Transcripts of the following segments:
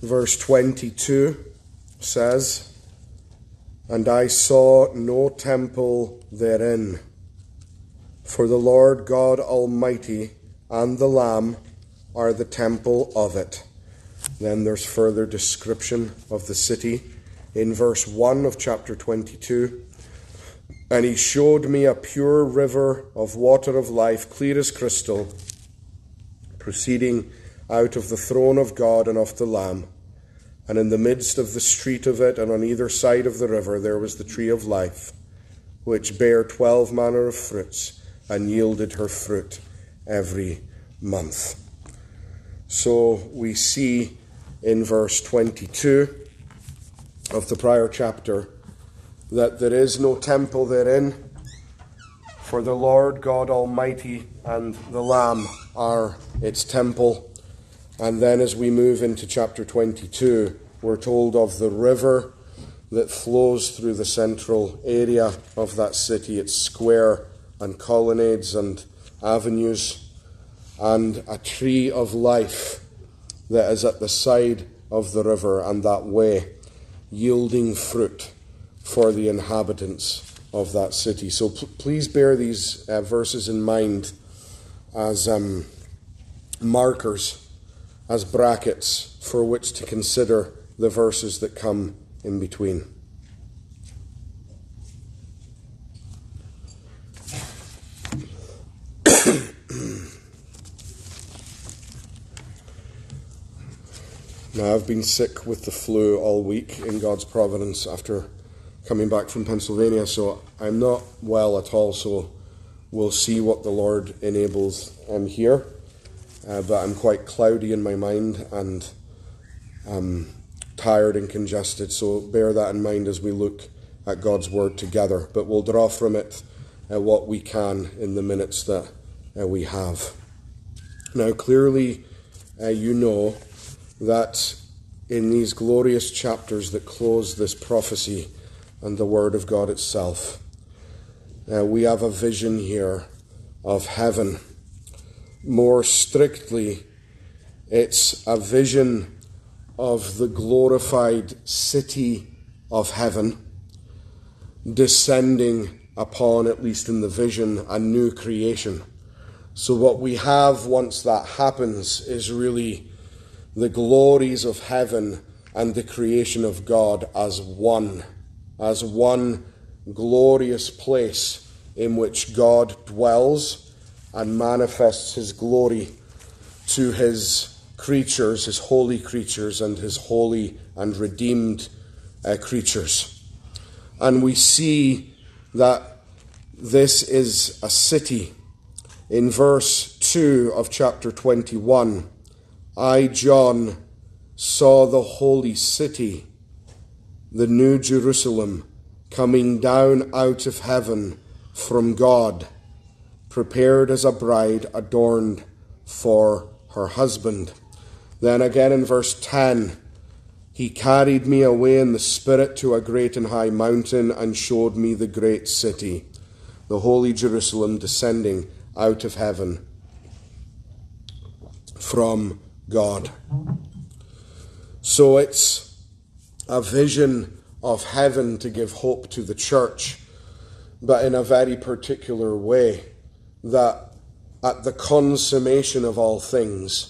verse 22 says, "And I saw no temple therein, for the Lord God Almighty and the Lamb are the temple of it." Then there's further description of the city in verse 1 of chapter 22. "And he showed me a pure river of water of life, clear as crystal, proceeding out of the throne of God and of the Lamb. And in the midst of the street of it, and on either side of the river, there was the tree of life, which bare 12 manner of fruits, and yielded her fruit every month." So we see in verse 22 of the prior chapter that there is no temple therein, for the Lord God Almighty and the Lamb are its temple. And then as we move into chapter 22, we're told of the river that flows through the central area of that city, its square and colonnades and avenues, and a tree of life that is at the side of the river and that way, yielding fruit for the inhabitants of that city. So please bear these verses in mind as markers, as brackets for which to consider the verses that come in between. Now, I've been sick with the flu all week in God's providence after coming back from Pennsylvania, so I'm not well at all, so we'll see what the Lord enables here. But I'm quite cloudy in my mind and tired and congested, so bear that in mind as we look at God's Word together. But we'll draw from it what we can in the minutes that we have. Now, clearly, you know that in these glorious chapters that close this prophecy and the Word of God itself, we have a vision here of heaven. More strictly, it's a vision of the glorified city of heaven descending upon, at least in the vision, a new creation. So what we have once that happens is really the glories of heaven and the creation of God as one glorious place in which God dwells and manifests his glory to his creatures, his holy creatures, and his holy and redeemed creatures. And we see that this is a city. In verse 2 of chapter 21, "I, John, saw the holy city, the new Jerusalem, coming down out of heaven from God, prepared as a bride adorned for her husband." Then again in verse 10, "He carried me away in the Spirit to a great and high mountain and showed me the great city, the holy Jerusalem, descending out of heaven from God." So it's a vision of heaven to give hope to the church, but in a very particular way, that at the consummation of all things,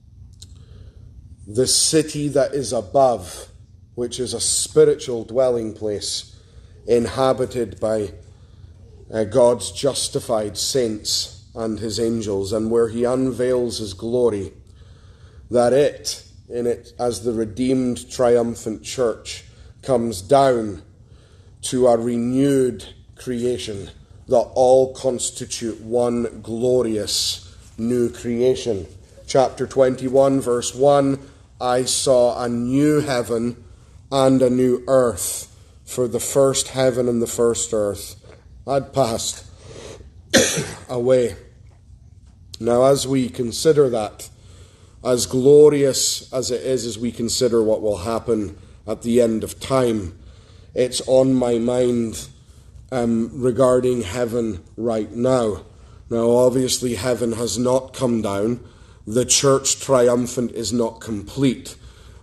the city that is above, which is a spiritual dwelling place inhabited by God's justified saints and his angels, and where he unveils his glory, that it, as the redeemed triumphant church, comes down to a renewed creation, that all constitute one glorious new creation. Chapter 21, verse 1, "I saw a new heaven and a new earth, for the first heaven and the first earth had passed away." Now, as we consider that, as glorious as it is as we consider what will happen at the end of time, it's on my mind regarding heaven right now. Now, obviously, heaven has not come down. The church triumphant is not complete.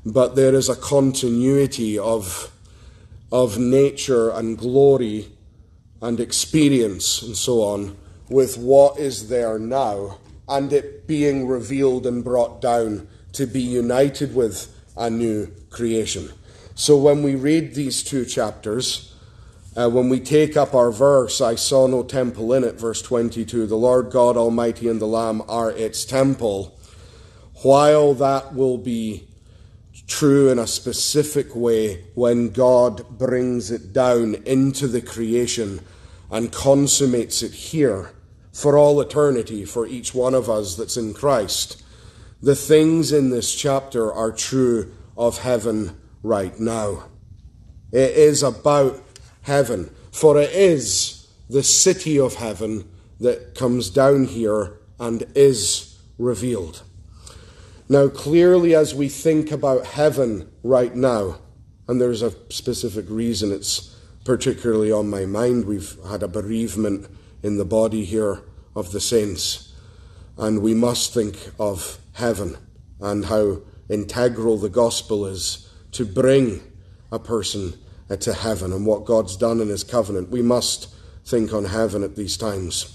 but there is a continuity of nature and glory and experience and so on with what is there now, and it being revealed and brought down to be united with a new creation. So when we read these two chapters, when we take up our verse, I saw no temple in it, verse 22, the Lord God Almighty and the Lamb are its temple, while that will be true in a specific way when God brings it down into the creation and consummates it here for all eternity for each one of us that's in Christ. The things in this chapter are true of heaven right now. It is about heaven, for it is the city of heaven that comes down here and is revealed. Now, clearly, as we think about heaven right now, and there's a specific reason it's particularly on my mind, we've had a bereavement in the body here of the saints, and we must think of heaven and how integral the gospel is to bring a person to heaven and what God's done in his covenant. We must think on heaven at these times.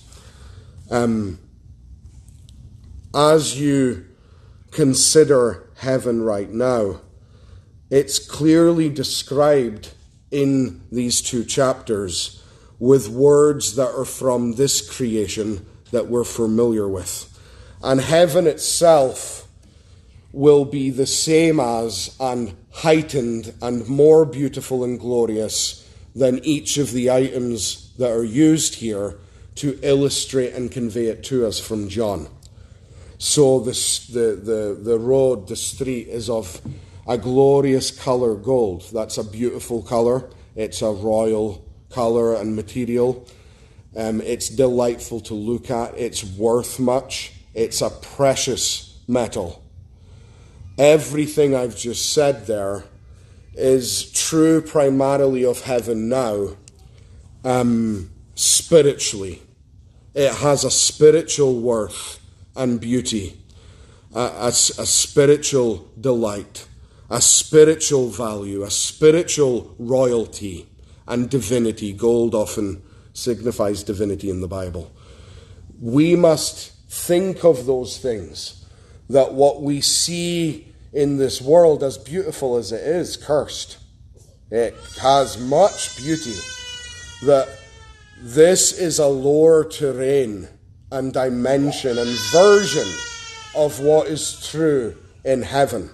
As you consider heaven right now, it's clearly described in these two chapters with words that are from this creation that we're familiar with. And heaven itself will be the same as and heightened and more beautiful and glorious than each of the items that are used here to illustrate and convey it to us from John. So the road, the street is of a glorious colour gold. That's a beautiful colour. It's a royal colour and material. It's delightful to look at. It's worth much. It's a precious metal. Everything I've just said there is true primarily of heaven now, spiritually. It has a spiritual worth and beauty, a spiritual delight, a spiritual value, a spiritual royalty and divinity. Gold often signifies divinity in the Bible. We must think of those things, that what we see in this world, as beautiful as it is, cursed. It has much beauty, that this is a lower terrain and dimension and version of what is true in heaven.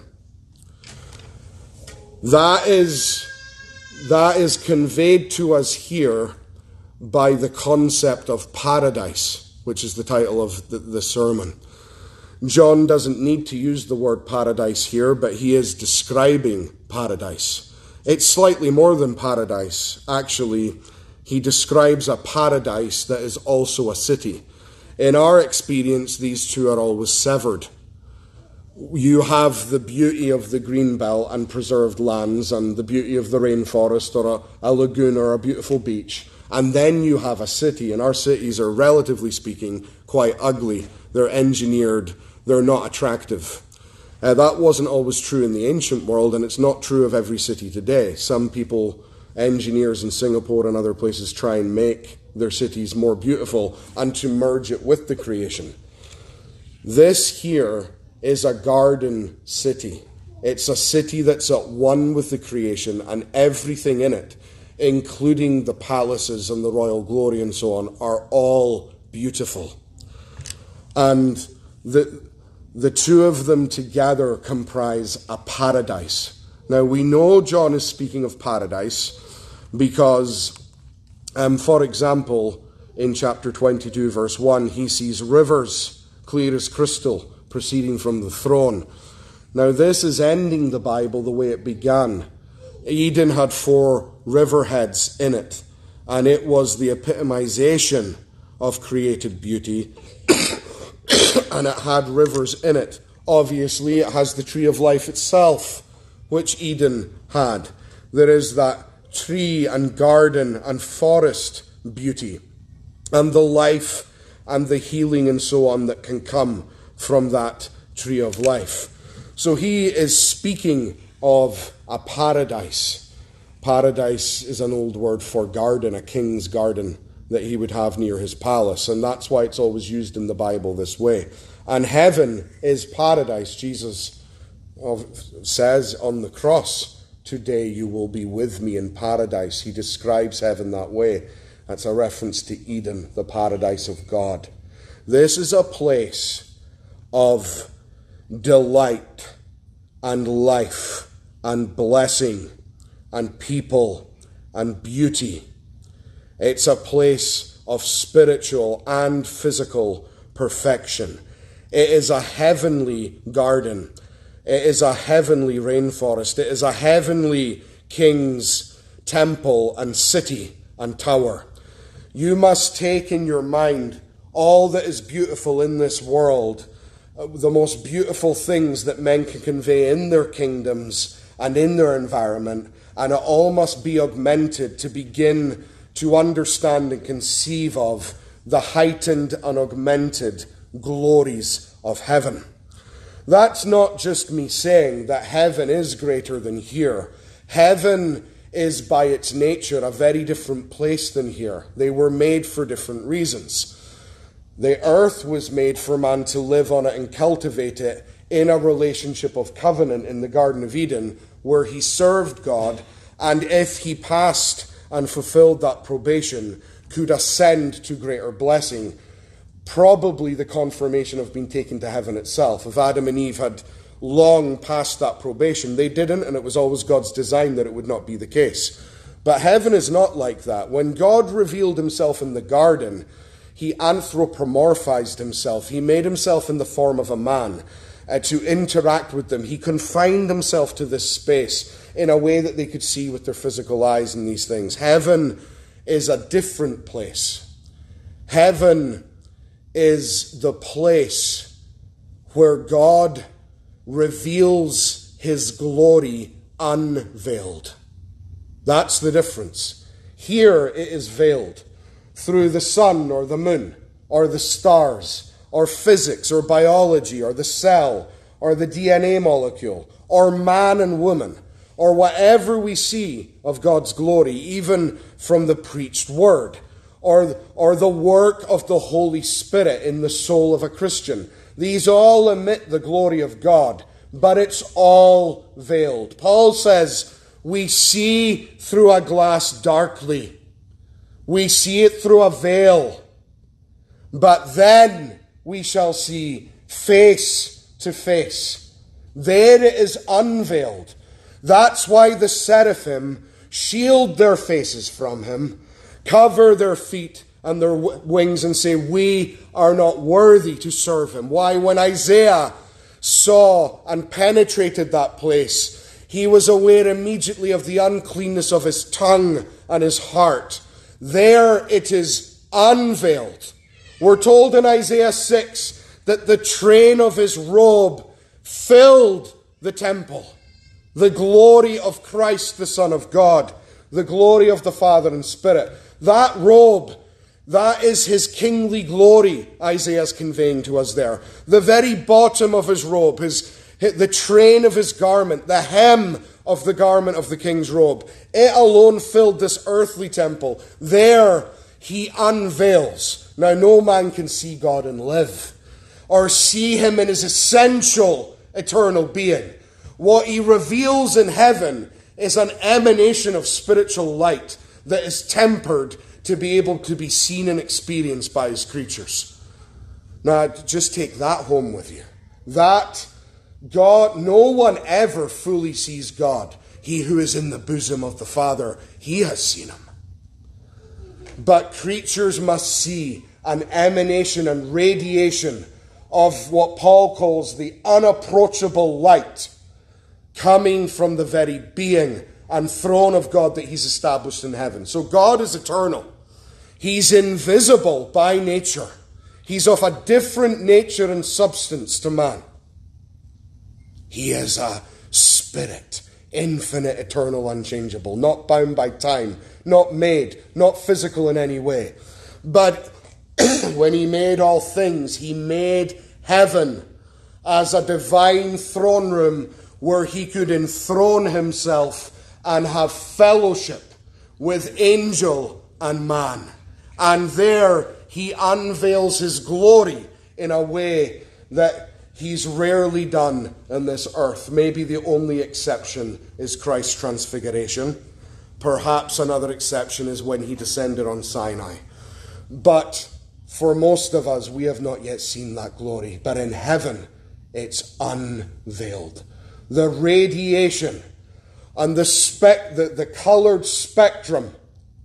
That is conveyed to us here by the concept of paradise, which is the title of the sermon. John doesn't need to use the word paradise here, but he is describing paradise. It's slightly more than paradise. Actually, he describes a paradise that is also a city. In our experience, these two are always severed. You have the beauty of the green belt and preserved lands and the beauty of the rainforest or a lagoon or a beautiful beach. And then you have a city, and our cities are, relatively speaking, quite ugly. They're engineered. They're not attractive. That wasn't always true in the ancient world, and it's not true of every city today. Some people, engineers in Singapore and other places, try and make their cities more beautiful and to merge it with the creation. This here is a garden city. It's a city that's at one with the creation, and everything in it, including the palaces and the royal glory and so on, are all beautiful. And the two of them together comprise a paradise. Now, we know John is speaking of paradise because, for example, in chapter 22, verse 1, he sees rivers clear as crystal proceeding from the throne. Now, this is ending the Bible the way it began. Eden had 4 riverheads in it, and it was the epitomization of created beauty, and it had rivers in it. Obviously, it has the tree of life itself, which Eden had. There is that tree and garden and forest beauty, and the life and the healing and so on that can come from that tree of life. So he is speaking of a paradise. Paradise is an old word for garden, a king's garden that he would have near his palace. And that's why it's always used in the Bible this way. And heaven is paradise. Jesus says on the cross, "Today you will be with me in paradise." He describes heaven that way. That's a reference to Eden, the paradise of God. This is a place of delight and life and blessing and people and beauty. It's a place of spiritual and physical perfection. It is a heavenly garden. It is a heavenly rainforest. It is a heavenly king's temple and city and tower. You must take in your mind all that is beautiful in this world, the most beautiful things that men can convey in their kingdoms and in their environment, and it all must be augmented to begin to understand and conceive of the heightened and augmented glories of heaven. That's not just me saying that heaven is greater than here. Heaven is by its nature a very different place than here. They were made for different reasons. The earth was made for man to live on it and cultivate it in a relationship of covenant in the Garden of Eden, where he served God, and if he passed and fulfilled that probation, could ascend to greater blessing, probably the confirmation of being taken to heaven itself. If Adam and Eve had long passed that probation, they didn't, and it was always God's design that it would not be the case. But heaven is not like that. When God revealed himself in the garden, he anthropomorphized himself. He made himself in the form of a man to interact with them. He confined himself to this space in a way that they could see with their physical eyes and these things. Heaven is a different place. Heaven is the place where God reveals his glory unveiled. That's the difference. Here it is veiled through the sun or the moon or the stars or physics or biology or the cell or the DNA molecule or man and woman or whatever we see of God's glory, even from the preached word or the work of the Holy Spirit in the soul of a Christian. These all emit the glory of God, but it's all veiled. Paul says, we see through a glass darkly. We see it through a veil. But then we shall see face to face. There it is unveiled. That's why the seraphim shield their faces from him, cover their feet and their wings and say, we are not worthy to serve him. Why? When Isaiah saw and penetrated that place, he was aware immediately of the uncleanness of his tongue and his heart. There it is unveiled. We're told in Isaiah 6 that the train of his robe filled the temple. The glory of Christ, the Son of God, the glory of the Father and Spirit. That robe, that is his kingly glory, Isaiah is conveying to us there. The very bottom of his robe, the train of his garment, the hem of the garment of the king's robe, it alone filled this earthly temple. There he unveils. Now no man can see God and live, or see him in his essential eternal being. What he reveals in heaven is an emanation of spiritual light that is tempered to be able to be seen and experienced by his creatures. Now, just take that home with you. That God, no one ever fully sees God. He who is in the bosom of the Father, he has seen him. But creatures must see an emanation and radiation of what Paul calls the unapproachable light coming from the very being and throne of God that he's established in heaven. So God is eternal. He's invisible by nature. He's of a different nature and substance to man. He is a spirit, infinite, eternal, unchangeable, not bound by time, not made, not physical in any way. But when he made all things, he made heaven as a divine throne room where he could enthrone himself and have fellowship with angel and man. And there he unveils his glory in a way that he's rarely done on this earth. Maybe the only exception is Christ's transfiguration. Perhaps another exception is when he descended on Sinai. But for most of us, we have not yet seen that glory. But in heaven, it's unveiled. The radiation and the colored spectrum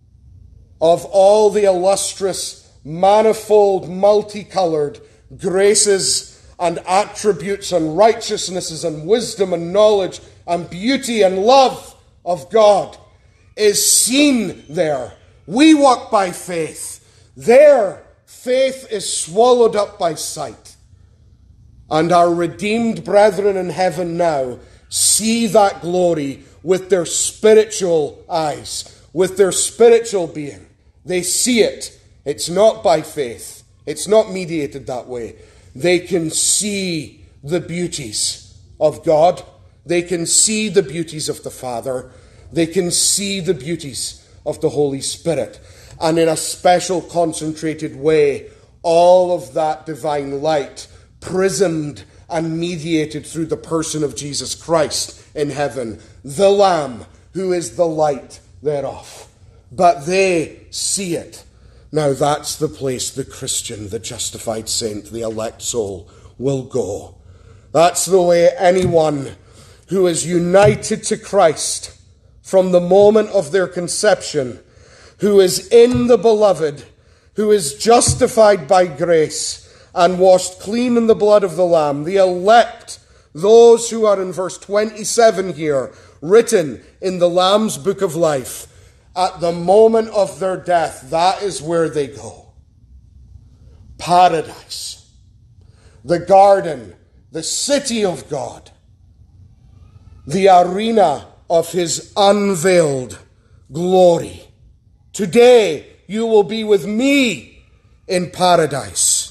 of all the illustrious, manifold, multicolored graces and attributes and righteousnesses and wisdom and knowledge and beauty and love of God is seen there. We walk by faith. There, faith is swallowed up by sight. And our redeemed brethren in heaven now see that glory with their spiritual eyes, with their spiritual being. They see it. It's not by faith. It's not mediated that way. They can see the beauties of God. They can see the beauties of the Father. They can see the beauties of the Holy Spirit. And in a special concentrated way, all of that divine light prismed and mediated through the person of Jesus Christ in heaven, the Lamb, who is the light thereof. But they see it. Now that's the place the Christian, the justified saint, the elect soul will go. That's the way anyone who is united to Christ from the moment of their conception, who is in the beloved, who is justified by grace and washed clean in the blood of the Lamb, the elect, those who are in verse 27 here, written in the Lamb's book of life, at the moment of their death, that is where they go. Paradise, the garden, the city of God, the arena of his unveiled glory. Today you will be with me in paradise.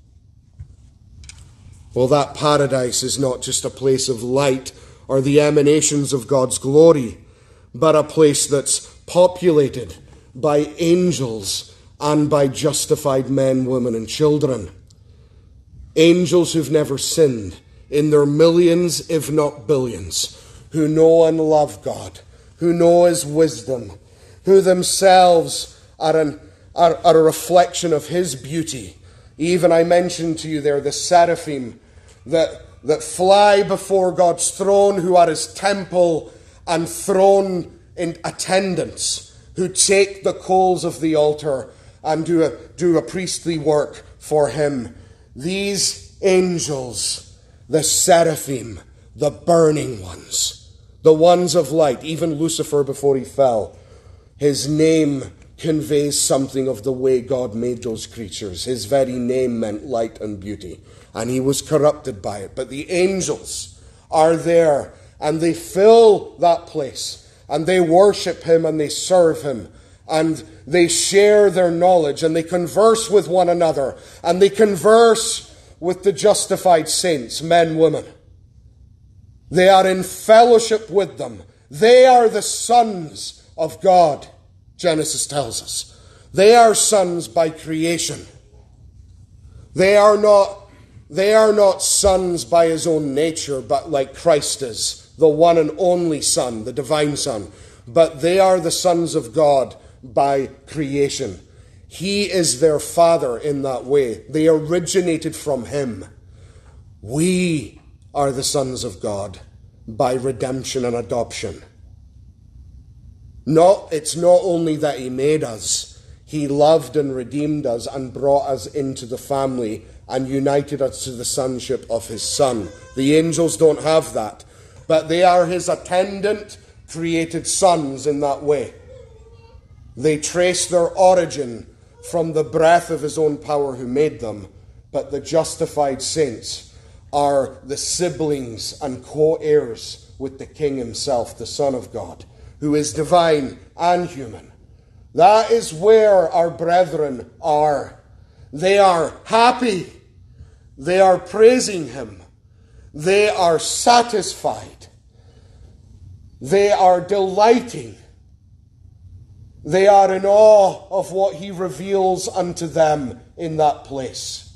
Well, that paradise is not just a place of light or the emanations of God's glory, but a place that's populated by angels and by justified men, women, and children. Angels who've never sinned, in their millions, if not billions, who know and love God, who know his wisdom, who themselves are a reflection of his beauty. Even I mentioned to you there the seraphim that fly before God's throne, who are his temple and throne in attendants, who take the coals of the altar and do a priestly work for him. These angels, the seraphim, the burning ones, the ones of light, even Lucifer before he fell, his name conveys something of the way God made those creatures. His very name meant light and beauty, and he was corrupted by it. But the angels are there, and they fill that place, and they worship him, and they serve him, and they share their knowledge, and they converse with one another, and they converse with the justified saints, men, women. They are in fellowship with them. They are the sons of God, Genesis tells us. They are sons by creation. They are not sons by his own nature, but like Christ is, the one and only Son, the divine Son. But they are the sons of God by creation. He is their Father in that way. They originated from him. We are the sons of God by redemption and adoption. It's not only that he made us, he loved and redeemed us and brought us into the family and united us to the sonship of his Son. The angels don't have that, but they are his attendant, created sons in that way. They trace their origin from the breath of his own power who made them, but the justified saints are the siblings and co-heirs with the King himself, the Son of God, who is divine and human. That is where our brethren are. They are happy. They are praising him. They are satisfied. They are delighting. They are in awe of what he reveals unto them in that place.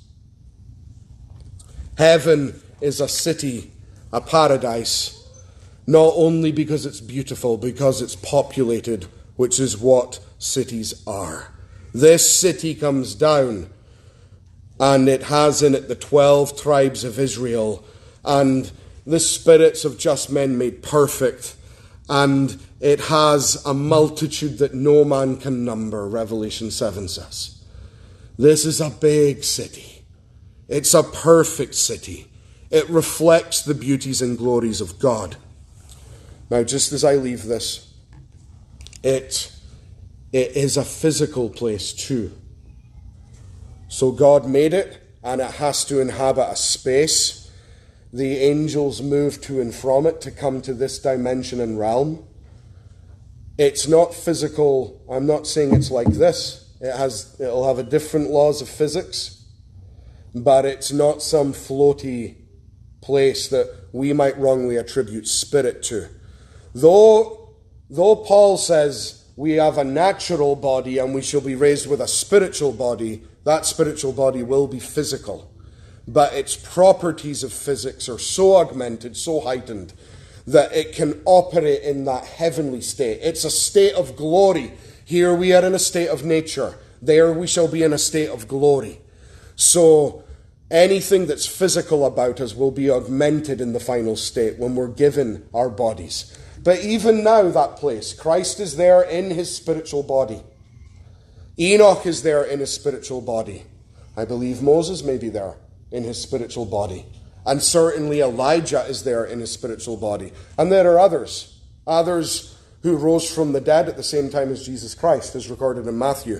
Heaven is a city, a paradise, not only because it's beautiful, because it's populated, which is what cities are. This city comes down, and it has in it the 12 tribes of Israel, and the spirits of just men made perfect, and it has a multitude that no man can number, Revelation 7 says. This is a big city. It's a perfect city. It reflects the beauties and glories of God. Now, just as I leave this, it is a physical place too. So God made it, and it has to inhabit a space. The angels move to and from it to come to this dimension and realm. It's not physical. I'm not saying it's like this. It'll have a different laws of physics, but it's not some floaty place that we might wrongly attribute spirit to. Though Paul says we have a natural body and we shall be raised with a spiritual body, that spiritual body will be physical. But its properties of physics are so augmented, so heightened, that it can operate in that heavenly state. It's a state of glory. Here we are in a state of nature. There we shall be in a state of glory. So anything that's physical about us will be augmented in the final state when we're given our bodies. But even now, that place, Christ is there in his spiritual body. Enoch is there in his spiritual body. I believe Moses may be there in his spiritual body. And certainly Elijah is there in his spiritual body. And there are others who rose from the dead at the same time as Jesus Christ, as recorded in Matthew.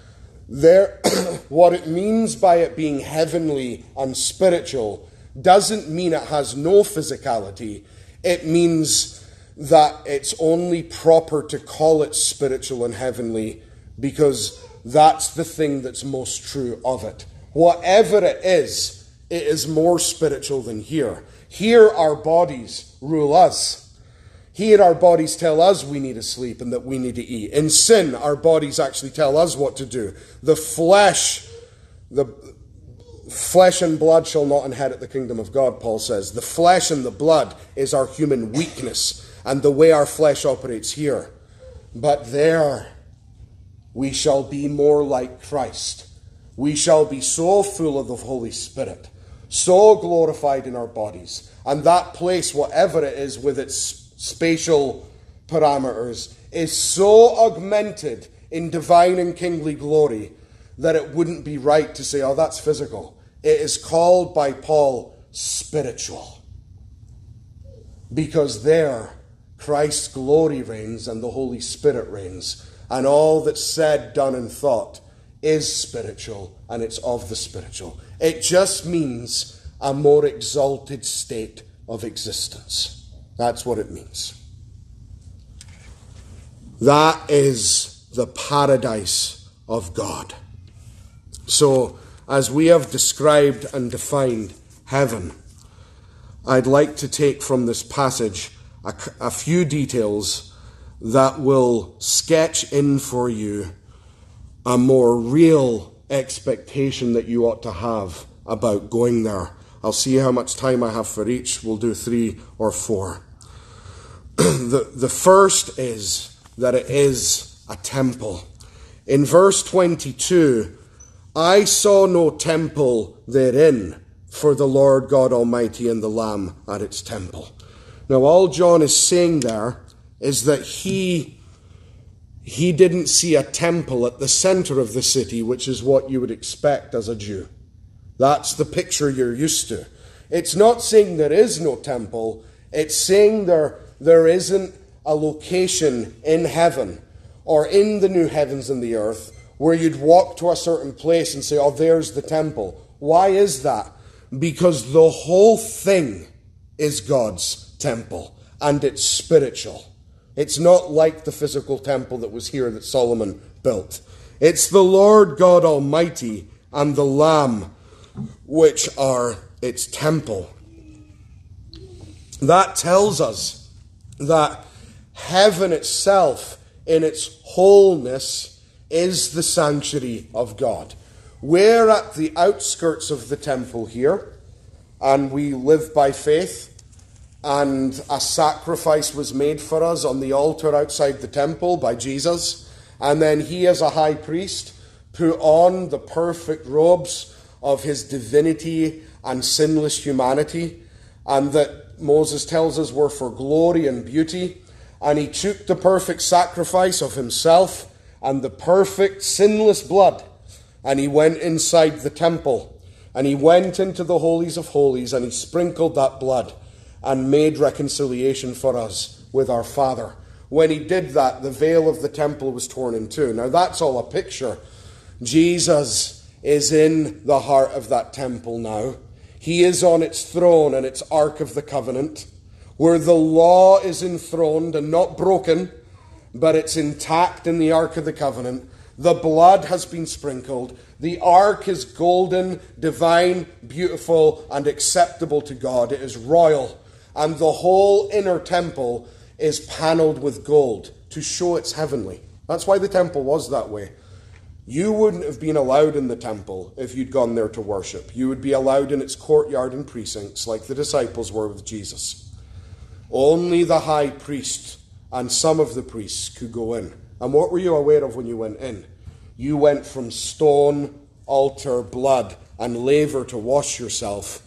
What it means by it being heavenly and spiritual doesn't mean it has no physicality. It means that it's only proper to call it spiritual and heavenly because that's the thing that's most true of it. Whatever it is more spiritual than here. Here our bodies rule us. Here our bodies tell us we need to sleep and that we need to eat. In sin, our bodies actually tell us what to do. The flesh and blood shall not inherit the kingdom of God, Paul says. The flesh and the blood is our human weakness and the way our flesh operates here. But there we shall be more like Christ. We shall be so full of the Holy Spirit, so glorified in our bodies. And that place, whatever it is with its spatial parameters, is so augmented in divine and kingly glory that it wouldn't be right to say, oh, that's physical. It is called by Paul spiritual. Because there, Christ's glory reigns and the Holy Spirit reigns. And all that's said, done, and thought is spiritual, and it's of the spiritual. It just means a more exalted state of existence. That's what it means. That is the paradise of God. So, as we have described and defined heaven, I'd like to take from this passage a few details that will sketch in for you a more real expectation that you ought to have about going there. I'll see how much time I have for each. We'll do 3 or 4. The first is that it is a temple. In verse 22, I saw no temple therein, for the Lord God Almighty and the Lamb at its temple. Now, all John is saying there is that he didn't see a temple at the center of the city, which is what you would expect as a Jew. That's the picture you're used to. It's not saying there is no temple. It's saying there isn't a location in heaven or in the new heavens and the earth where you'd walk to a certain place and say, oh, there's the temple. Why is that? Because the whole thing is God's temple, and it's spiritual. It's not like the physical temple that was here that Solomon built. It's the Lord God Almighty and the Lamb which are its temple. that tells us that heaven itself, in its wholeness, is the sanctuary of God. We're at the outskirts of the temple here, and we live by faith, and a sacrifice was made for us on the altar outside the temple by Jesus, and then he, as a high priest, put on the perfect robes of his divinity and sinless humanity, and that Moses tells us were for glory and beauty, and he took the perfect sacrifice of himself and the perfect sinless blood, and he went inside the temple, and he went into the holies of holies, and he sprinkled that blood and made reconciliation for us with our Father. When he did that, the veil of the temple was torn in two. Now that's all a picture. Jesus is in the heart of that temple now. He is on its throne and its Ark of the Covenant, where the law is enthroned and not broken, but it's intact in the Ark of the Covenant. The blood has been sprinkled. The Ark is golden, divine, beautiful, and acceptable to God. It is royal. And the whole inner temple is panelled with gold to show it's heavenly. That's why the temple was that way. You wouldn't have been allowed in the temple if you'd gone there to worship. You would be allowed in its courtyard and precincts like the disciples were with Jesus. Only the high priest and some of the priests could go in. And what were you aware of when you went in? You went from stone, altar, blood, and laver to wash yourself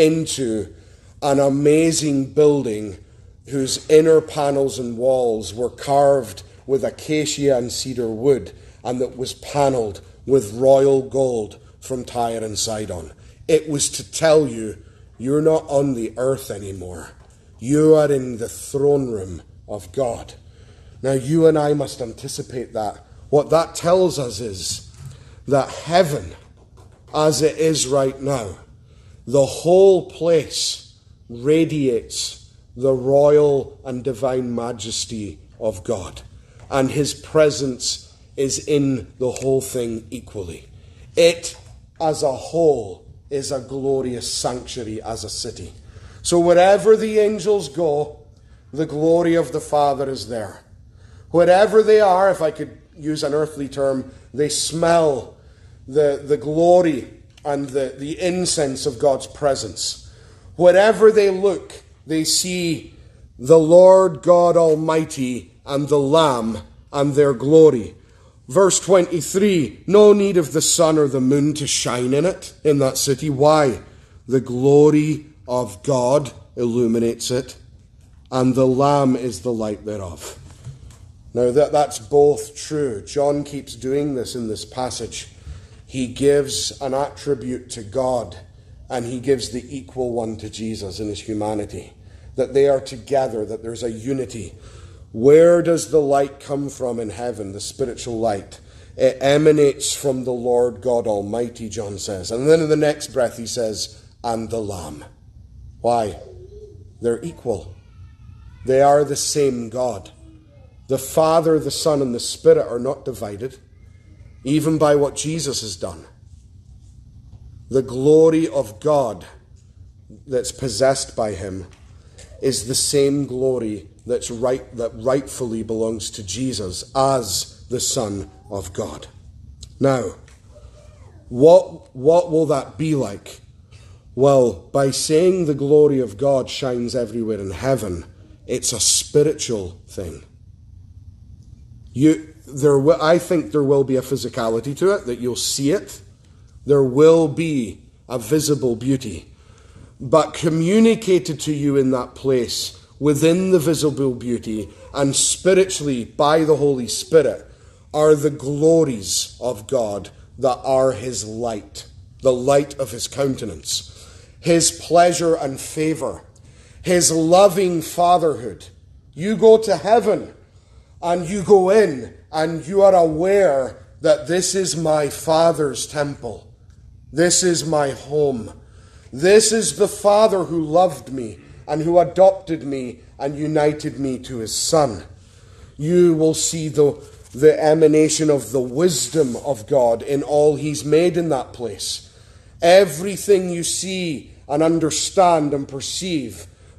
into an amazing building whose inner panels and walls were carved with acacia and cedar wood, and that was panelled with royal gold from Tyre and Sidon. It was to tell you, you're not on the earth anymore. You are in the throne room of God. Now you and I must anticipate that. What that tells us is that heaven, as it is right now, the whole place radiates the royal and divine majesty of God. And his presence is in the whole thing equally. It, as a whole, is a glorious sanctuary as a city. So wherever the angels go, the glory of the Father is there. Wherever they are, if I could use an earthly term, they smell the glory and the incense of God's presence. Wherever they look, they see the Lord God Almighty and the Lamb and their glory. Verse 23, no need of the sun or the moon to shine in it, in that city. Why? The glory of God illuminates it, and the Lamb is the light thereof. Now that's both true. John keeps doing this in this passage. He gives an attribute to God, and he gives the equal one to Jesus in his humanity. That they are together, that there's a unity. Where does the light come from in heaven, the spiritual light? It emanates from the Lord God Almighty, John says. And then in the next breath he says, and the Lamb. Why? They're equal. They are the same God. The Father, the Son, and the Spirit are not divided, even by what Jesus has done. The glory of God that's possessed by him is the same glory that rightfully belongs to Jesus as the Son of God. Now, what will that be like? Well, by saying the glory of God shines everywhere in heaven, it's a spiritual thing. I think there will be a physicality to it, that you'll see it. There will be a visible beauty. But communicated to you in that place, within the visible beauty, and spiritually by the Holy Spirit, are the glories of God that are his light, the light of his countenance, his pleasure and favor, his loving fatherhood. You go to heaven, and you go in, and you are aware that this is my Father's temple. This is my home. This is the Father who loved me and who adopted me and united me to his Son. You will see the emanation of the wisdom of God in all he's made in that place. Everything you see and understand and perceive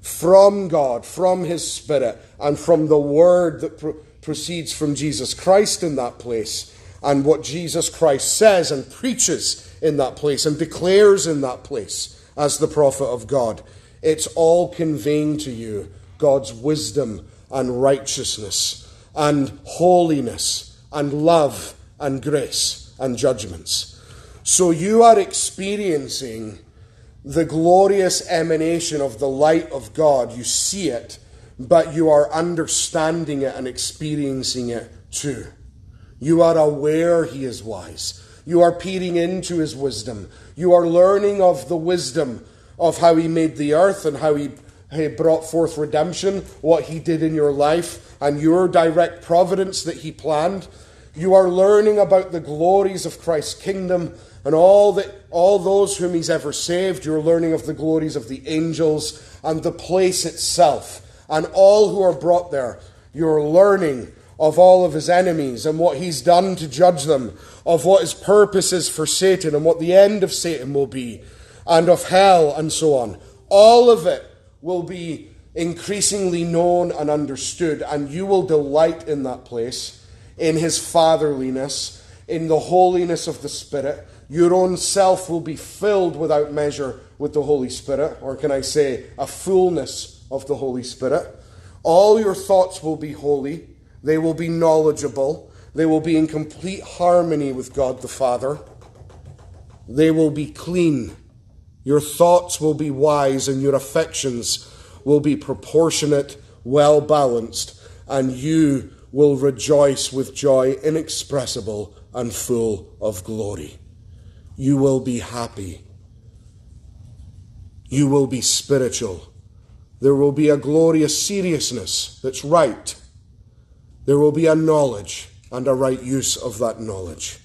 from God, from his Spirit, and from the word that proceeds from Jesus Christ in that place, and what Jesus Christ says and preaches in that place and declares in that place as the prophet of God. It's all conveying to you God's wisdom and righteousness and holiness and love and grace and judgments. So you are experiencing the glorious emanation of the light of God. You see it, but you are understanding it and experiencing it too. You are aware he is wise. You are peering into his wisdom. You are learning of the wisdom of how he made the earth and how he brought forth redemption, what he did in your life, and your direct providence that he planned. You are learning about the glories of Christ's kingdom and all those whom he's ever saved. You're learning of the glories of the angels and the place itself and all who are brought there. You're learning of all of his enemies and what he's done to judge them, of what his purpose is for Satan and what the end of Satan will be, and of hell and so on. All of it will be increasingly known and understood, and you will delight in that place, in his fatherliness, in the holiness of the Spirit. Your own self will be filled without measure with the Holy Spirit, or can I say, a fullness of the Holy Spirit. All your thoughts will be holy. They will be knowledgeable. They will be in complete harmony with God the Father. They will be clean. Your thoughts will be wise, and your affections will be proportionate, well balanced, and you will rejoice with joy inexpressible and full of glory. You will be happy. You will be spiritual. There will be a glorious seriousness that's right. There will be a knowledge and a right use of that knowledge.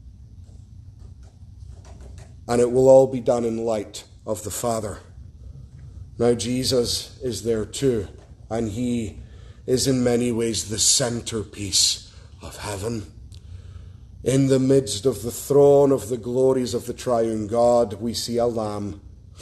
And it will all be done in light of the Father. Now Jesus is there too, and he is in many ways the centerpiece of heaven. In the midst of the throne of the glories of the triune God, we see a lamb.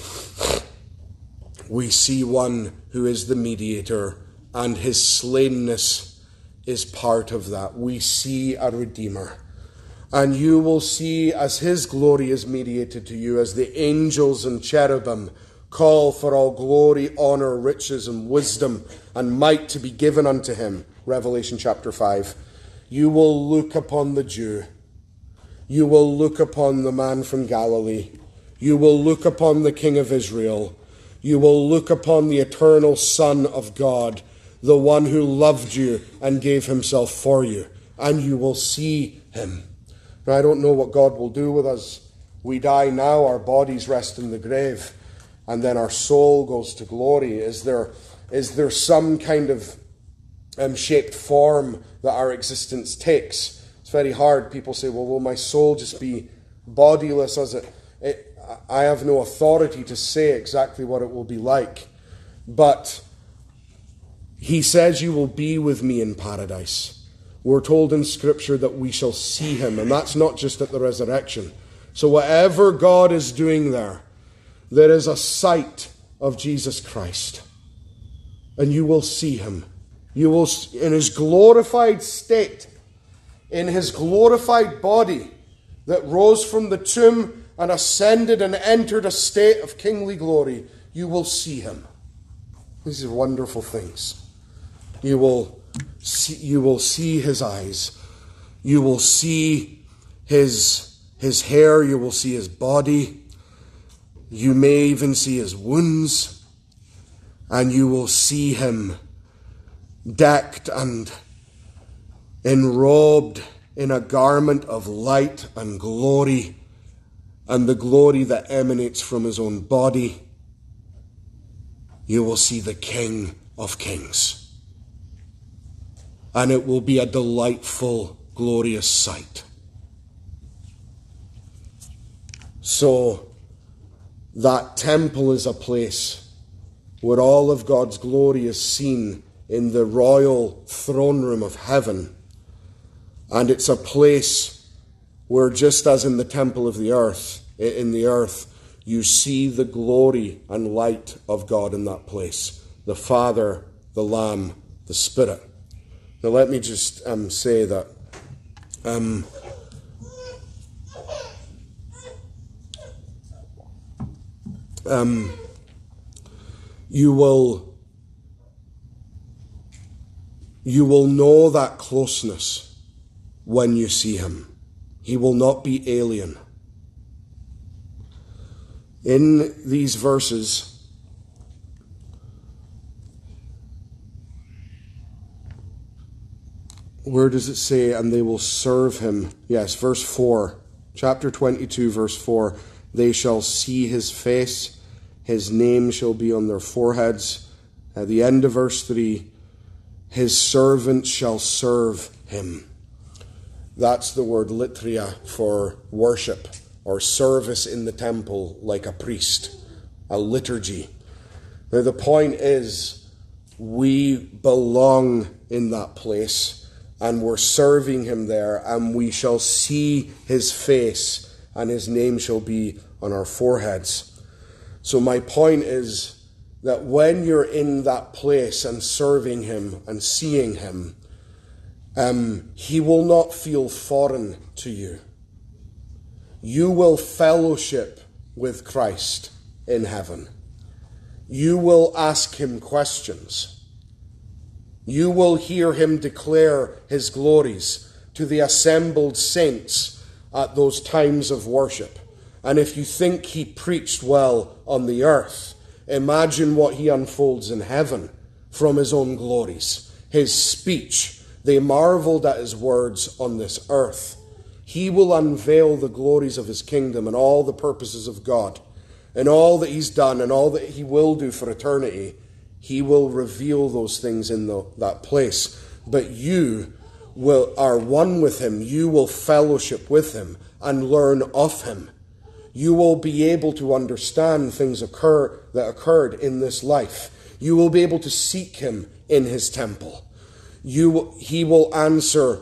We see one who is the mediator, and his slainness is part of that. We see a Redeemer. And you will see, as his glory is mediated to you, as the angels and cherubim call for all glory, honor, riches, and wisdom and might to be given unto him, Revelation chapter 5, you will look upon the Jew. You will look upon the man from Galilee. You will look upon the King of Israel. You will look upon the eternal Son of God, the one who loved you and gave himself for you, and you will see him. Now, I don't know what God will do with us. We die now, our bodies rest in the grave, and then our soul goes to glory. Is there some kind of shaped form that our existence takes? It's very hard. People say, well, will my soul just be bodiless as it? I have no authority to say exactly what it will be like. But he says you will be with me in paradise. We're told in Scripture that we shall see him, and that's not just at the resurrection. So whatever God is doing there is a sight of Jesus Christ. And you will see him. You will, in his glorified state, in his glorified body that rose from the tomb and ascended and entered a state of kingly glory, you will see him. These are wonderful things. You will see his eyes. You will see his hair. You will see his body. You may even see his wounds. And you will see him decked and enrobed in a garment of light and glory, and the glory that emanates from his own body. You will see the King of Kings. And it will be a delightful, glorious sight. So, that temple is a place where all of God's glory is seen in the royal throne room of heaven. And it's a place where, just as in the temple of the earth, you see the glory and light of God in that place. the Father, the Lamb, the Spirit. Now let me just say that you will know that closeness when you see him. He will not be alien. In these verses, where does it say, and they will serve him? Yes, verse 4. Chapter 22, verse 4. They shall see his face. His name shall be on their foreheads. At the end of verse 3, his servants shall serve him. That's the word litria for worship or service in the temple, like a priest, a liturgy. Now the point is, we belong in that place, and we're serving him there, and we shall see his face, and his name shall be on our foreheads. So my point is that when you're in that place and serving him and seeing him, he will not feel foreign to you. You will fellowship with Christ in heaven. You will ask him questions. You will hear him declare his glories to the assembled saints at those times of worship. And if you think he preached well on the earth, imagine what he unfolds in heaven from his own glories. His speech, they marveled at his words on this earth. He will unveil the glories of his kingdom and all the purposes of God, and all that he's done and all that he will do for eternity. He will reveal those things in that place. But you are one with him. You will fellowship with him and learn of him. You will be able to understand things that occurred in this life. You will be able to seek him in his temple. He will answer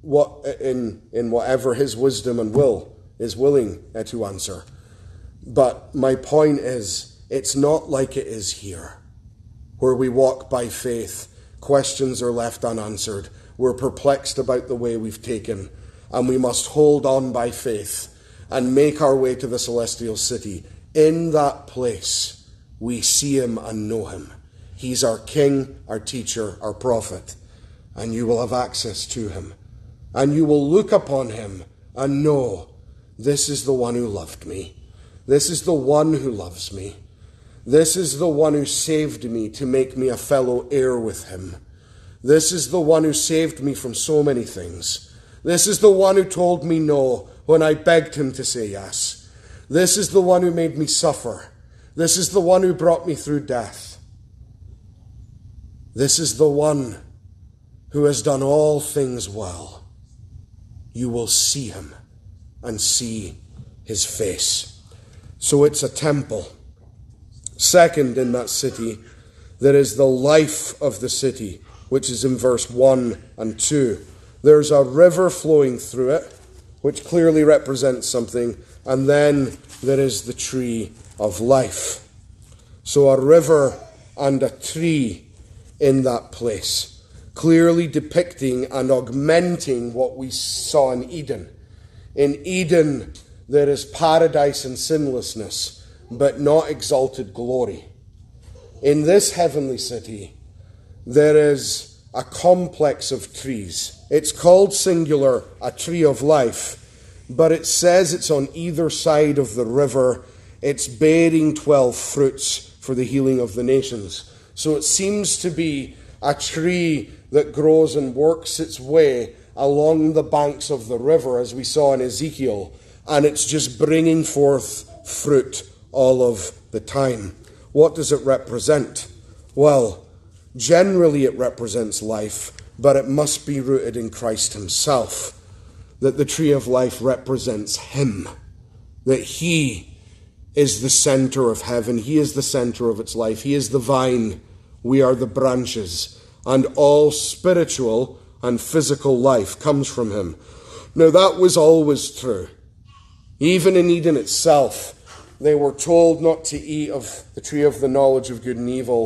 in whatever his wisdom and will is willing to answer. But my point is, it's not like it is here, where we walk by faith, questions are left unanswered, we're perplexed about the way we've taken, and we must hold on by faith and make our way to the celestial city. In that place, we see him and know him. He's our king, our teacher, our prophet, and you will have access to him. And you will look upon him and know, this is the one who loved me. This is the one who loves me. This is the one who saved me to make me a fellow heir with him. This is the one who saved me from so many things. This is the one who told me no when I begged him to say yes. This is the one who made me suffer. This is the one who brought me through death. This is the one who has done all things well. You will see him and see his face. So it's a temple. Second, in that city, there is the life of the city, which is in verse 1 and 2. There's a river flowing through it, which clearly represents something, and then there is the tree of life. So a river and a tree in that place, clearly depicting and augmenting what we saw in Eden. In Eden, there is paradise and sinlessness, but not exalted glory. In this heavenly city, there is a complex of trees. It's called singular, a tree of life, but it says it's on either side of the river. It's bearing 12 fruits for the healing of the nations. So it seems to be a tree that grows and works its way along the banks of the river, as we saw in Ezekiel, and it's just bringing forth fruit all of the time. What does it represent? Well, generally it represents life, but it must be rooted in Christ himself, that the tree of life represents him, that he is the center of heaven, he is the center of its life, he is the vine, we are the branches, and all spiritual and physical life comes from him. Now that was always true. Even in Eden itself, they were told not to eat of the tree of the knowledge of good and evil,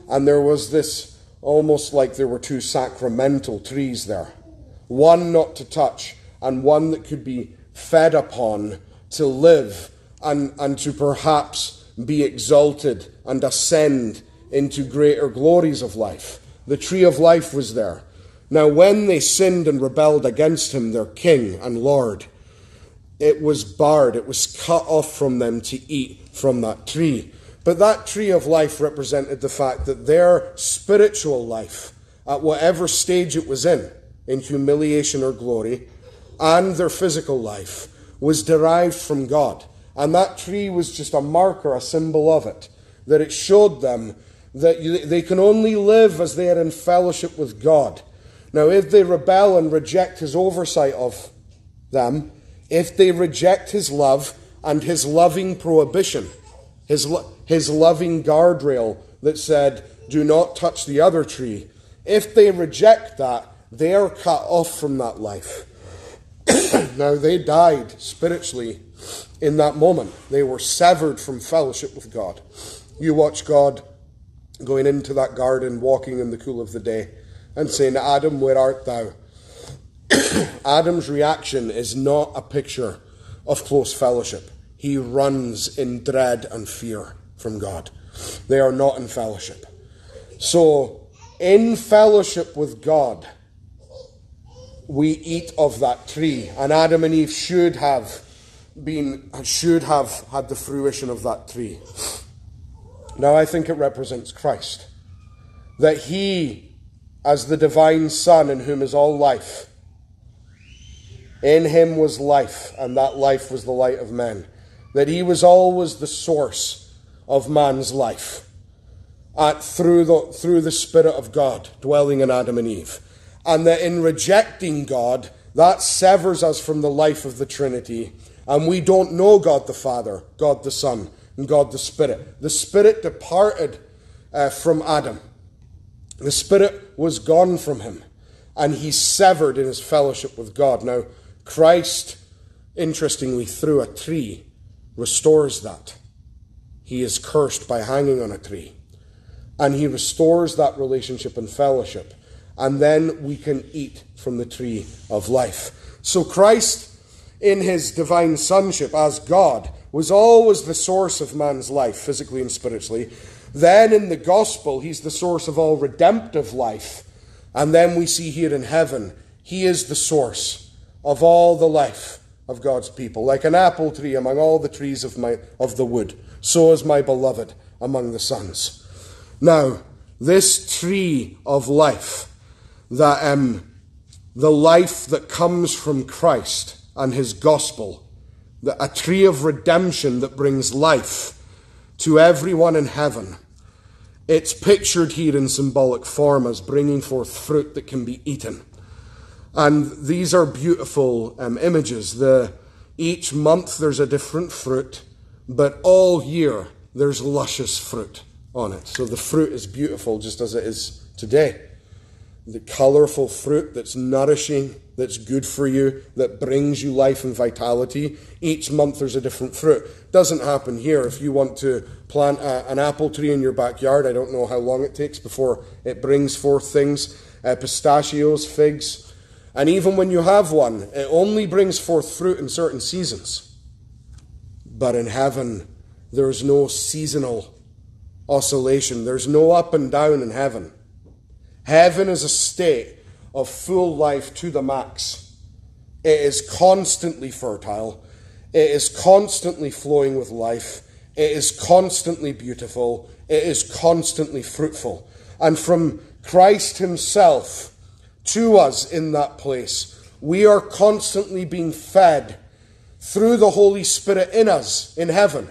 And there was this, almost like there were two sacramental trees there. One not to touch, and one that could be fed upon to live and to perhaps be exalted and ascend into greater glories of life. The tree of life was there. Now, when they sinned and rebelled against him, their king and Lord, it was barred, it was cut off from them to eat from that tree. But that tree of life represented the fact that their spiritual life, at whatever stage it was in humiliation or glory, and their physical life, was derived from God. And that tree was just a marker, a symbol of it, that it showed them that they can only live as they are in fellowship with God. Now, if they rebel and reject his oversight of them, if they reject his love and his loving prohibition, his loving guardrail that said, do not touch the other tree, if they reject that, they are cut off from that life. Now, they died spiritually in that moment. They were severed from fellowship with God. You watch God going into that garden, walking in the cool of the day, and saying, Adam, where art thou? Adam's reaction is not a picture of close fellowship. He runs in dread and fear from God. They are not in fellowship. So, in fellowship with God, we eat of that tree. And Adam and Eve should have had the fruition of that tree. Now, I think it represents Christ. That he, as the divine Son in whom is all life, in him was life, and that life was the light of men. That he was always the source of man's life, through the Spirit of God dwelling in Adam and Eve. And that in rejecting God, that severs us from the life of the Trinity, and we don't know God the Father, God the Son, and God the Spirit. The Spirit departed from Adam. The Spirit was gone from him, and he's severed in his fellowship with God. Now, Christ, interestingly, through a tree, restores that. He is cursed by hanging on a tree, and he restores that relationship and fellowship, and then we can eat from the tree of life. So Christ, in his divine sonship as God, was always the source of man's life, physically and spiritually. Then in the gospel, he's the source of all redemptive life. And then we see here in heaven, he is the source of all the life of God's people. Like an apple tree among all the trees of the wood, so is my beloved among the sons. Now, this tree of life, the life that comes from Christ and his gospel, a tree of redemption that brings life to everyone in heaven, it's pictured here in symbolic form as bringing forth fruit that can be eaten. And these are beautiful images. Each month there's a different fruit, but all year there's luscious fruit on it. So the fruit is beautiful just as it is today. The colourful fruit that's nourishing, that's good for you, that brings you life and vitality. Each month there's a different fruit. Doesn't happen here. If you want to plant an apple tree in your backyard, I don't know how long it takes before it brings forth things. Pistachios, figs. And even when you have one, it only brings forth fruit in certain seasons. But in heaven, there's no seasonal oscillation. There's no up and down in heaven. Heaven is a state of full life to the max. It is constantly fertile. It is constantly flowing with life. It is constantly beautiful. It is constantly fruitful. And from Christ himself to us in that place, we are constantly being fed through the Holy Spirit in us, in heaven,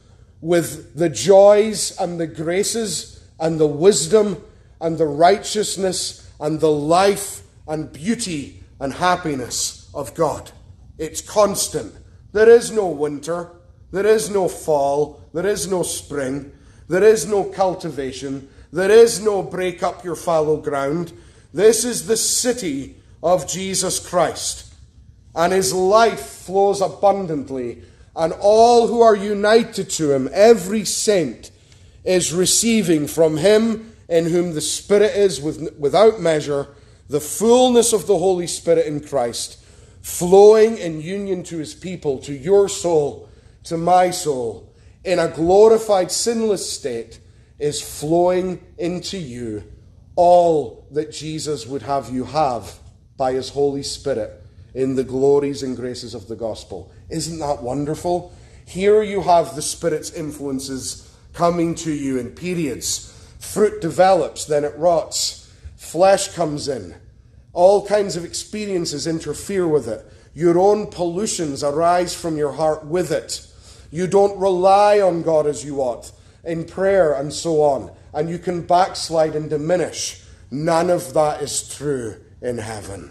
with the joys and the graces and the wisdom and the righteousness and the life and beauty and happiness of God. It's constant. There is no winter. There is no fall. There is no spring. There is no cultivation. There is no break up your fallow ground. This is the city of Jesus Christ. And his life flows abundantly. And all who are united to him, every saint, is receiving from him in whom the Spirit is without measure, the fullness of the Holy Spirit in Christ, flowing in union to his people, to your soul, to my soul, in a glorified, sinless state, is flowing into you all that Jesus would have you have by his Holy Spirit in the glories and graces of the gospel. Isn't that wonderful? Here you have the Spirit's influences coming to you in periods. Fruit develops, then it rots. Flesh comes in. All kinds of experiences interfere with it. Your own pollutions arise from your heart with it. You don't rely on God as you ought in prayer and so on. And you can backslide and diminish. None of that is true in heaven.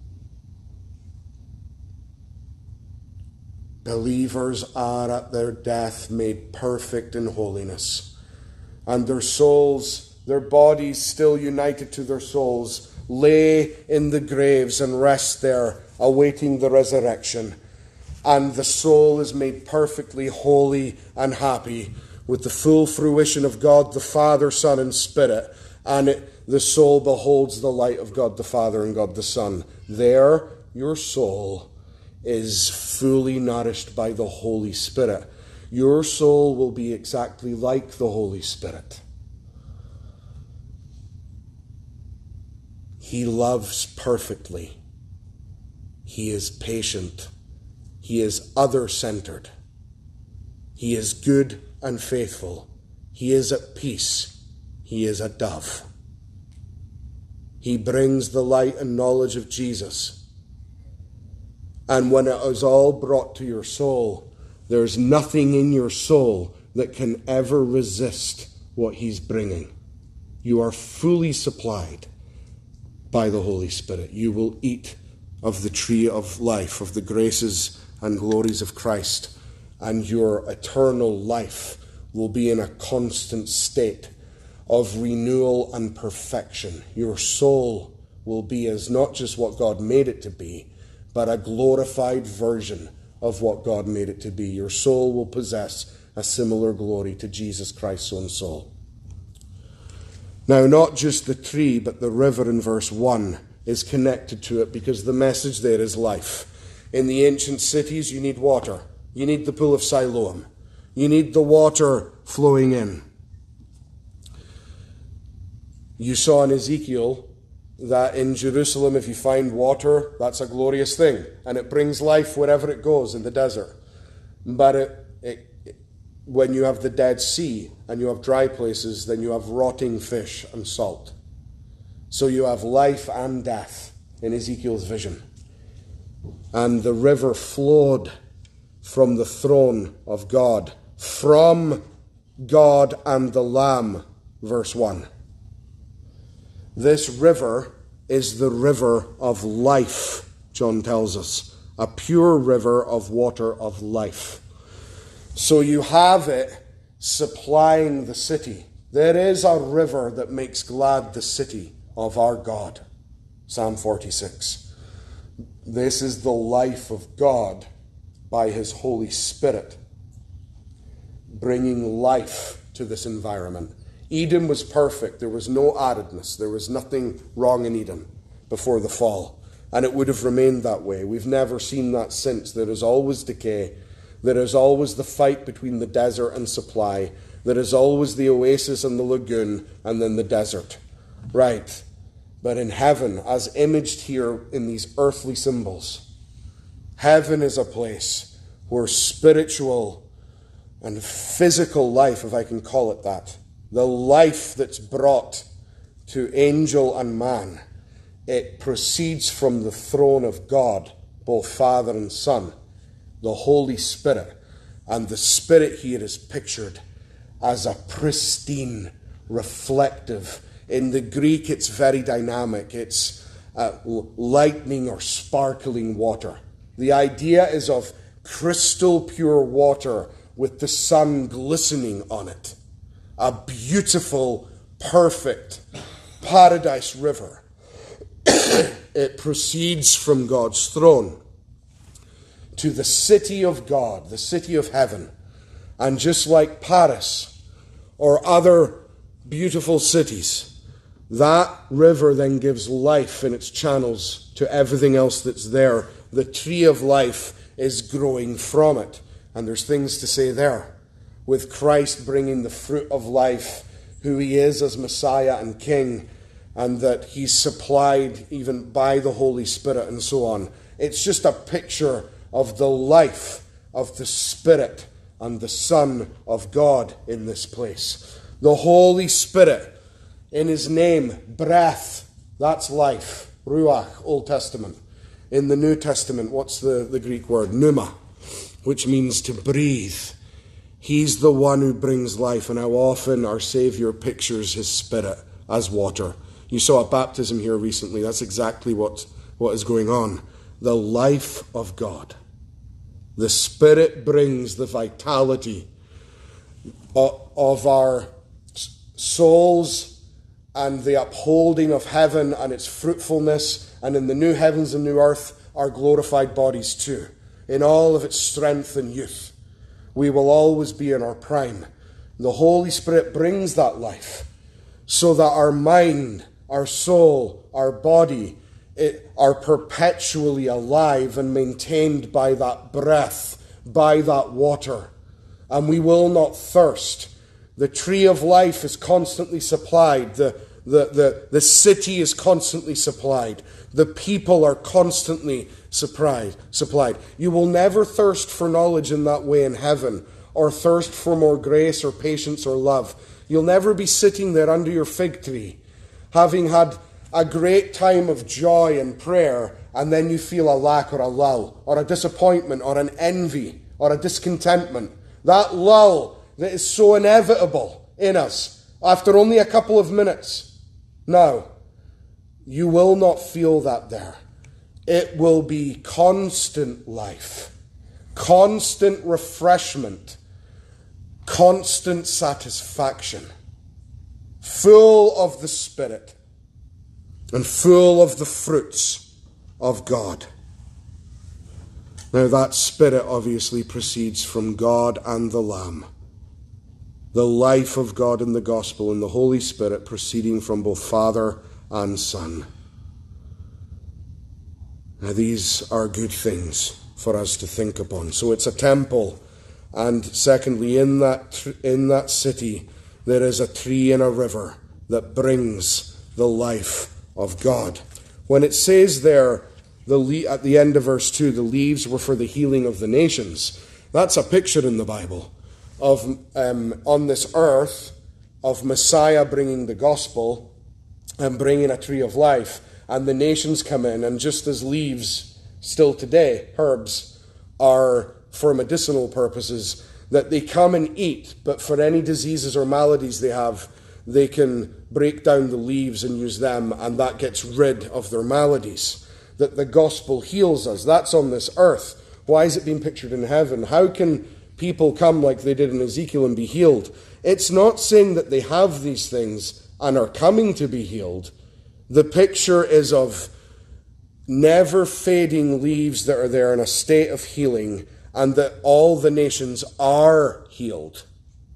Believers are at their death made perfect in holiness. And their souls, their bodies still united to their souls, lay in the graves and rest there, awaiting the resurrection. And the soul is made perfectly holy and happy with the full fruition of God the Father, Son, and Spirit. And the soul beholds the light of God the Father and God the Son. There, your soul is fully nourished by the Holy Spirit. Your soul will be exactly like the Holy Spirit. He loves perfectly. He is patient. He is other-centered. He is good and faithful. He is at peace. He is a dove. He brings the light and knowledge of Jesus. And when it is all brought to your soul, there's nothing in your soul that can ever resist what he's bringing. You are fully supplied by the Holy Spirit. You will eat of the tree of life, of the graces and glories of Christ, and your eternal life will be in a constant state of renewal and perfection. Your soul will be as not just what God made it to be, but a glorified version of what God made it to be. Your soul will possess a similar glory to Jesus Christ's own soul. Now, not just the tree, but the river in verse 1 is connected to it because the message there is life. In the ancient cities, you need water. You need the pool of Siloam. You need the water flowing in. You saw in Ezekiel that in Jerusalem, if you find water, that's a glorious thing. And it brings life wherever it goes in the desert. But when you have the Dead Sea and you have dry places, then you have rotting fish and salt. So you have life and death in Ezekiel's vision. And the river flowed from the throne of God, from God and the Lamb, verse 1. This river is the river of life, John tells us, a pure river of water of life. So you have it supplying the city. There is a river that makes glad the city of our God. Psalm 46. This is the life of God by his Holy Spirit, bringing life to this environment. Eden was perfect. There was no addedness. There was nothing wrong in Eden before the fall. And it would have remained that way. We've never seen that since. There is always decay. There is always the fight between the desert and supply. There is always the oasis and the lagoon, and then the desert. Right. But in heaven, as imaged here in these earthly symbols, heaven is a place where spiritual and physical life, if I can call it that, the life that's brought to angel and man, it proceeds from the throne of God, both Father and Son, the Holy Spirit. And the Spirit here is pictured as a pristine, reflective. In the Greek, it's very dynamic. It's lightning or sparkling water. The idea is of crystal pure water with the sun glistening on it. A beautiful, perfect paradise river. It proceeds from God's throne to the city of God, the city of heaven. And just like Paris or other beautiful cities. That river then gives life in its channels to everything else that's there. The tree of life is growing from it. And there's things to say there. With Christ bringing the fruit of life, who he is as Messiah and King, and that he's supplied even by the Holy Spirit and so on. It's just a picture of the life of the Spirit and the Son of God in this place. The Holy Spirit, in his name, breath, that's life. Ruach, Old Testament. In the New Testament, what's the Greek word? Pneuma, which means to breathe. He's the one who brings life, and how often our Savior pictures his Spirit as water. You saw a baptism here recently. That's exactly what is going on. The life of God. The Spirit brings the vitality of our souls and the upholding of heaven and its fruitfulness, and in the new heavens and new earth, our glorified bodies too, in all of its strength and youth. We will always be in our prime. The Holy Spirit brings that life so that our mind, our soul, our body are perpetually alive and maintained by that breath, by that water. And we will not thirst. The tree of life is constantly supplied. The city is constantly supplied. The people are constantly supplied. You will never thirst for knowledge in that way in heaven, or thirst for more grace or patience or love. You'll never be sitting there under your fig tree, having had a great time of joy and prayer, and then you feel a lack or a lull, or a disappointment, or an envy, or a discontentment. That lull that is so inevitable in us after only a couple of minutes. No, you will not feel that there. It will be constant life, constant refreshment, constant satisfaction, full of the Spirit and full of the fruits of God. Now that Spirit obviously proceeds from God and the Lamb. The life of God in the gospel and the Holy Spirit proceeding from both Father and Son. Now these are good things for us to think upon. So it's a temple, and secondly, in that city there is a tree and a river that brings the life of God. When it says there, at the end of verse 2, the leaves were for the healing of the nations, that's a picture in the Bible of on this earth of Messiah bringing the gospel and bringing a tree of life, and the nations come in, and just as leaves still today, herbs, are for medicinal purposes, that they come and eat, but for any diseases or maladies they have, they can break down the leaves and use them, and that gets rid of their maladies. That the gospel heals us. That's on this earth. Why is it being pictured in heaven? How can people come like they did in Ezekiel and be healed? It's not saying that they have these things and are coming to be healed. The picture is of never fading leaves that are there in a state of healing, and that all the nations are healed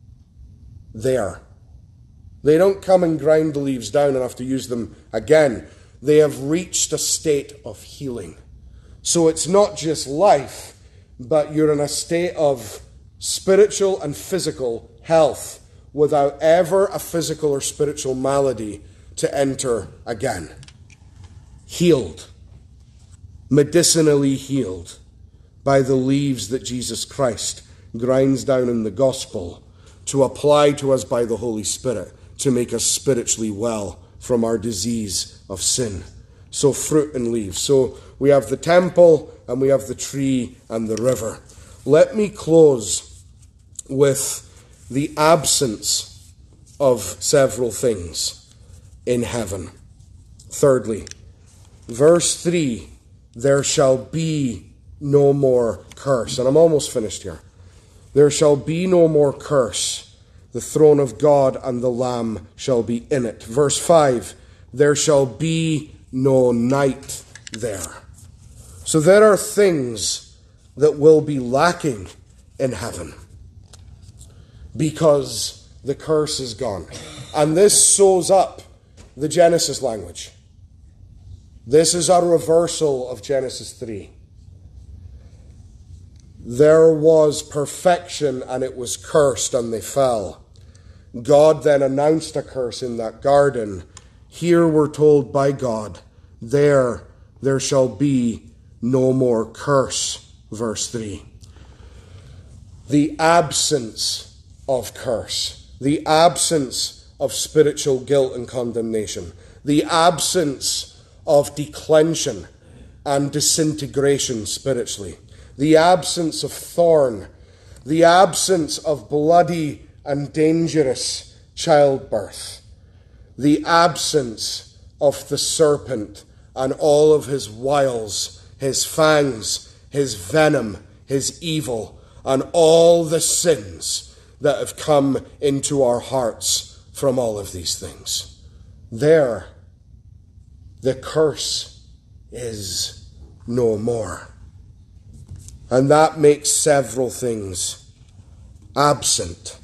there. They don't come and grind the leaves down and have to use them again. They have reached a state of healing. So it's not just life, but you're in a state of spiritual and physical health without ever a physical or spiritual malady to enter again. Healed. Medicinally healed by the leaves that Jesus Christ grinds down in the gospel to apply to us by the Holy Spirit to make us spiritually well from our disease of sin. So fruit and leaves. So we have the temple and we have the tree and the river. Let me close with the absence of several things in heaven. Thirdly, verse 3, there shall be no more curse. And I'm almost finished here. There shall be no more curse. The throne of God and the Lamb shall be in it. Verse 5, there shall be no night there. So there are things that will be lacking in heaven, because the curse is gone. And this sews up the Genesis language. This is a reversal of Genesis 3. There was perfection and it was cursed and they fell. God then announced a curse in that garden. Here we're told by God, there shall be no more curse. Verse 3. The absence of curse, the absence of spiritual guilt and condemnation, the absence of declension and disintegration spiritually, the absence of thorn, the absence of bloody and dangerous childbirth, the absence of the serpent and all of his wiles, his fangs, his venom, his evil, and all the sins that have come into our hearts from all of these things. There, the curse is no more. And that makes several things absent.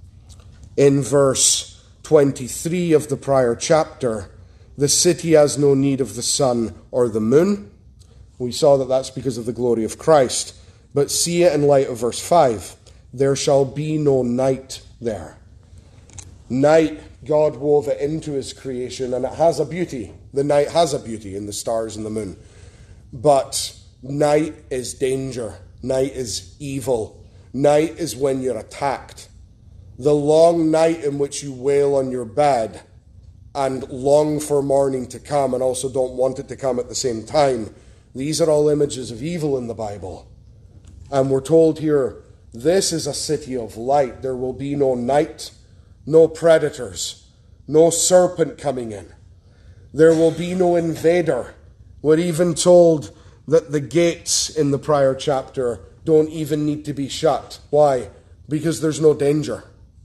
In verse 23 of the prior chapter, the city has no need of the sun or the moon. We saw that that's because of the glory of Christ. But see it in light of verse 5. There shall be no night there. Night, God wove it into his creation, and it has a beauty. The night has a beauty in the stars and the moon. But night is danger. Night is evil. Night is when you're attacked. The long night in which you wail on your bed and long for morning to come and also don't want it to come at the same time. These are all images of evil in the Bible. And we're told here, this is a city of light. There will be no night, no predators, no serpent coming in. There will be no invader. We're even told that the gates in the prior chapter don't even need to be shut. Why? Because there's no danger.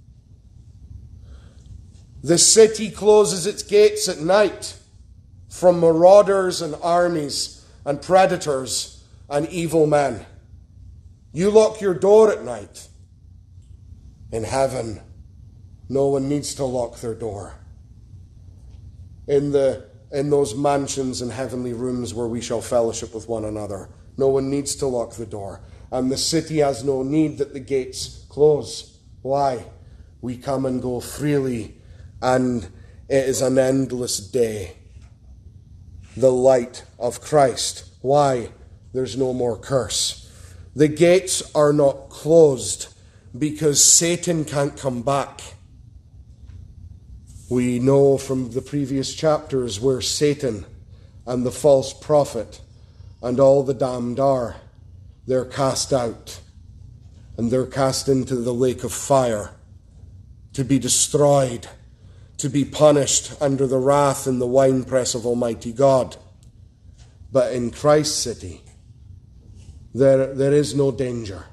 The city closes its gates at night from marauders and armies and predators and evil men. You lock your door at night. In heaven, no one needs to lock their door. In those mansions and heavenly rooms where we shall fellowship with one another, no one needs to lock the door. And the city has no need that the gates close. Why? We come and go freely, and it is an endless day. The light of Christ. Why? There's no more curse. The gates are not closed because Satan can't come back. We know from the previous chapters where Satan and the false prophet and all the damned are. They're cast out, and they're cast into the lake of fire to be destroyed, to be punished under the wrath and the winepress of Almighty God. But in Christ's city, there is no danger.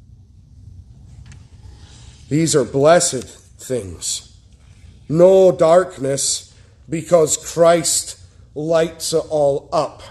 These are blessed things. No darkness, because Christ lights it all up.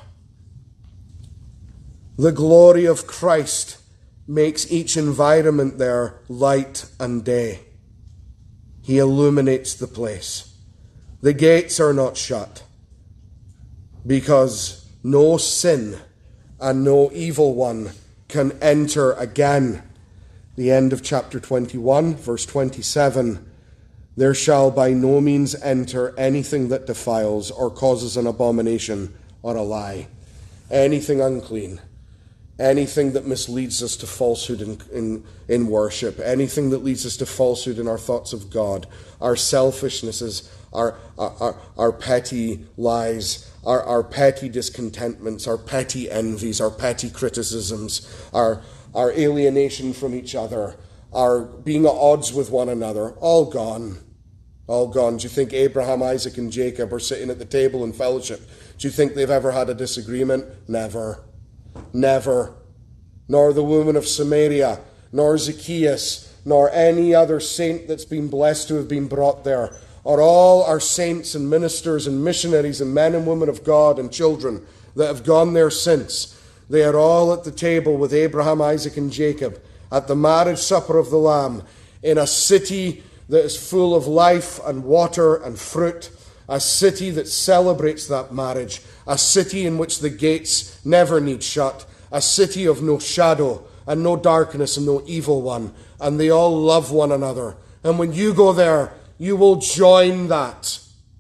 The glory of Christ makes each environment there light and day. He illuminates the place. The gates are not shut, because no sin and no evil one can enter again. The end of chapter 21, verse 27. There shall by no means enter anything that defiles or causes an abomination or a lie. Anything unclean. Anything that misleads us to falsehood in worship. Anything that leads us to falsehood in our thoughts of God. Our selfishnesses, our petty lies, our petty discontentments, our petty envies, our petty criticisms, our alienation from each other, our being at odds with one another, all gone. All gone. Do you think Abraham, Isaac, and Jacob are sitting at the table in fellowship? Do you think they've ever had a disagreement? Never. Never. Nor the woman of Samaria, nor Zacchaeus, nor any other saint that's been blessed to have been brought there, or all our saints and ministers and missionaries and men and women of God and children that have gone there since. They are all at the table with Abraham, Isaac, and Jacob at the marriage supper of the Lamb in a city that is full of life and water and fruit, a city that celebrates that marriage, a city in which the gates never need shut, a city of no shadow and no darkness and no evil one, and they all love one another. And when you go there, you will join that.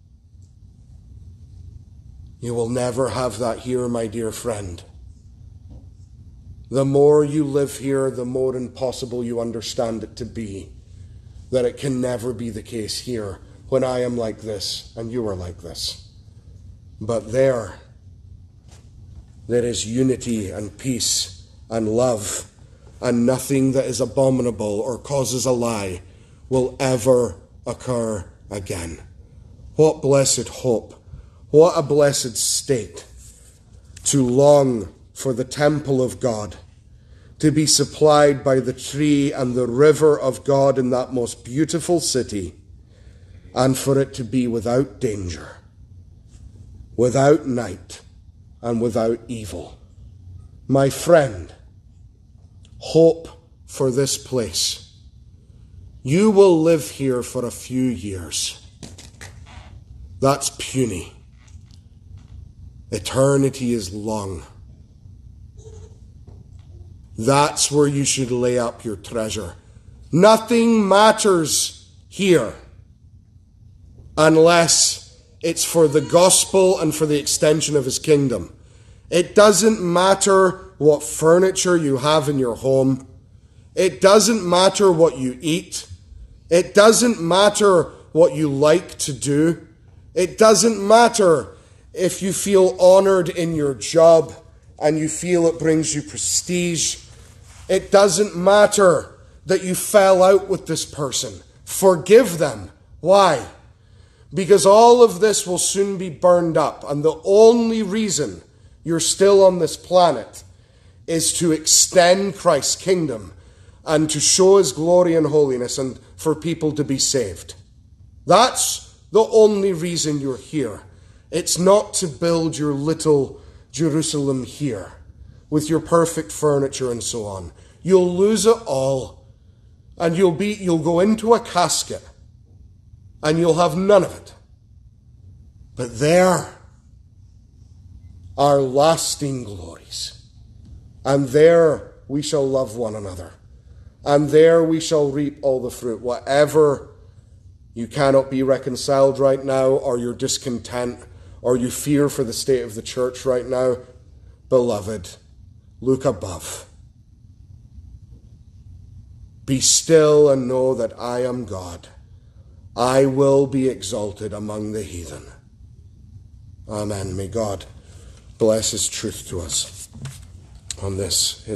You will never have that here, my dear friend. The more you live here, the more impossible you understand it to be, that it can never be the case here when I am like this and you are like this. But there is unity and peace and love, and nothing that is abominable or causes a lie will ever occur again. What blessed hope! What a blessed state to long for the temple of God, to be supplied by the tree and the river of God in that most beautiful city, and for it to be without danger, without night, and without evil. My friend, hope for this place. You will live here for a few years. That's puny. Eternity is long. That's where you should lay up your treasure. Nothing matters here unless it's for the gospel and for the extension of his kingdom. It doesn't matter what furniture you have in your home. It doesn't matter what you eat. It doesn't matter what you like to do. It doesn't matter if you feel honored in your job and you feel it brings you prestige. It doesn't matter that you fell out with this person. Forgive them. Why? Because all of this will soon be burned up, and the only reason you're still on this planet is to extend Christ's kingdom and to show his glory and holiness and for people to be saved. That's the only reason you're here. It's not to build your little Jerusalem here with your perfect furniture and so on. You'll lose it all, and you'll go into a casket and you'll have none of it. But there are lasting glories, and there we shall love one another, and there we shall reap all the fruit. Whatever you cannot be reconciled right now, or you're discontent, or you fear for the state of the church right now, beloved, look above. Be still and know that I am God. I will be exalted among the heathen. Amen. May God bless his truth to us on this.